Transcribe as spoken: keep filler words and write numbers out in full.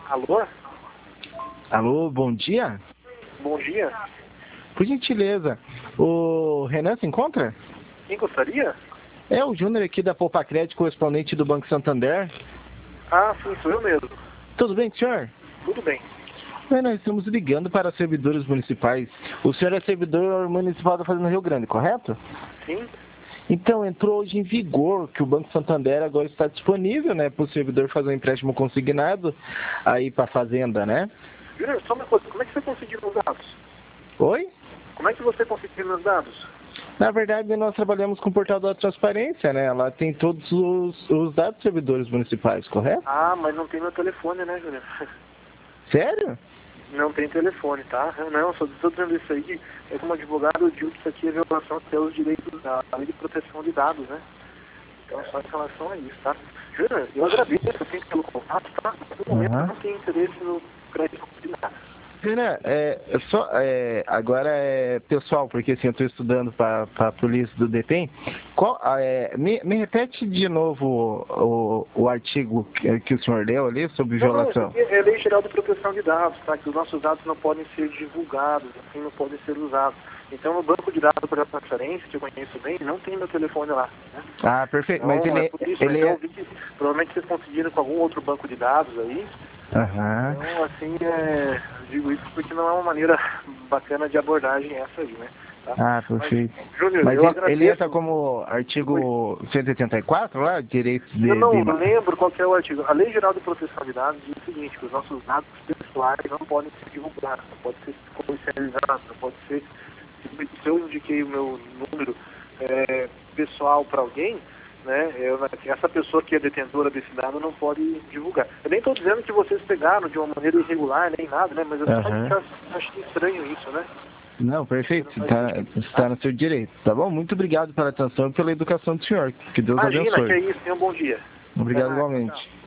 Alô? Alô, bom dia? Bom dia. Por gentileza, o Renan se encontra? Quem gostaria? É o Júnior aqui da Poupa Crédito, correspondente do Banco Santander. Ah, sim, sou eu mesmo. Tudo bem, senhor? Tudo bem. É, nós estamos ligando para servidores municipais. O senhor é servidor municipal da Fazenda Rio Grande, correto? Sim? Então, entrou hoje em vigor que o Banco Santander agora está disponível, né, para o servidor fazer um empréstimo consignado aí para a Fazenda, né? Júnior, só uma coisa, como é que você conseguiu meus dados? Oi? Como é que você conseguiu meus dados? Na verdade, nós trabalhamos com o portal da transparência, né? Lá tem todos os, os dados dos servidores municipais, correto? Ah, mas não tem meu telefone, né, Júnior? Sério? Não tem telefone, tá? Não, só estou dizendo isso aí. Eu, como advogado, eu digo que isso aqui é violação até os direitos da lei de proteção de dados, né? Então, só em relação a isso, tá? Júnior, eu agradeço assim, pelo contato, tá? No momento, eu Uhum. não tenho interesse no crédito consignado. Renan, é, é só, é, agora é pessoal, porque assim, eu estou estudando para a polícia do DEPEN. Qual, é, me, me repete de novo o, o, o artigo que, que o senhor leu ali sobre Não, não, isso violação. aqui é Lei Geral de Proteção de Dados, tá? Que os nossos dados não podem ser divulgados, assim, não podem ser usados. Então, no banco de dados para transferência, que eu conheço bem, não tem meu telefone lá, né? Ah, perfeito. Então, Mas ele, é é- por isso, ele então, é... eu vi que provavelmente vocês conseguiram com algum outro banco de dados aí. Aham. Então, assim, é, eu digo isso porque não é uma maneira bacana de abordagem essa aí, né? Tá? Ah, Mas, perfeito. Júnior, Mas eu ele, agradeço. ele entra como artigo cento e oitenta e quatro lá, direitos de... Eu não de... lembro qual que é o artigo. A Lei Geral de Proteção de Dados diz o seguinte, que os nossos dados pessoais não podem ser divulgados, não podem ser comercializados, não pode ser... Se eu indiquei o meu número é, pessoal para alguém, né, eu, essa pessoa que é detentora desse dado não pode divulgar. Eu nem estou dizendo que vocês pegaram de uma maneira irregular, nem nada, né, mas eu só Aham. acho, acho estranho isso, né? Não, perfeito. Não faz Está, sentido, está tá? no seu direito. Tá bom? Muito obrigado pela atenção e pela educação do senhor. Que Deus Imagina, que abençoe. é isso, tenha um bom dia. Até Obrigado mais, tchau, tchau. igualmente.